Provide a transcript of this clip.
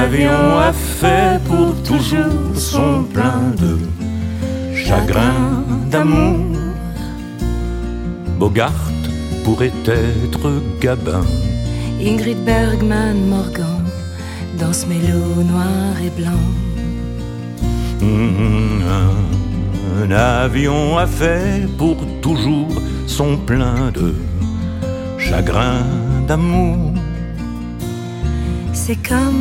avion a fait pour toujours son plein de chagrin d'amour. Bogart pourrait être Gabin. Ingrid Bergman, Morgan, dans ce mélo noir et blanc. Un avion a fait pour toujours son plein de chagrin d'amour. C'est comme